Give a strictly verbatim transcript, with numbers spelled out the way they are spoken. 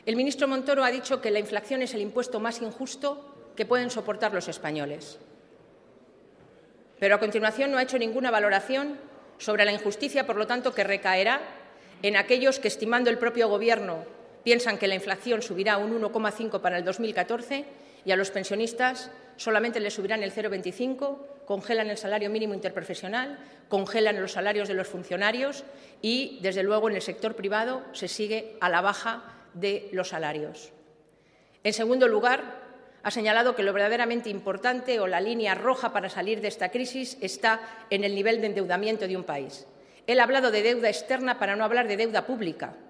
El ministro Montoro ha dicho que la inflación es el impuesto más injusto que pueden soportar los españoles. Pero a continuación no ha hecho ninguna valoración sobre la injusticia, por lo tanto, que recaerá en aquellos que, estimando el propio Gobierno, piensan que la inflación subirá un uno coma cinco para el dos mil catorce y a los pensionistas solamente les subirán el cero coma veinticinco, congelan el salario mínimo interprofesional, congelan los salarios de los funcionarios y, desde luego, en el sector privado se sigue a la baja de los salarios. En segundo lugar, ha señalado que lo verdaderamente importante o la línea roja para salir de esta crisis está en el nivel de endeudamiento de un país. Él ha hablado de deuda externa para no hablar de deuda pública.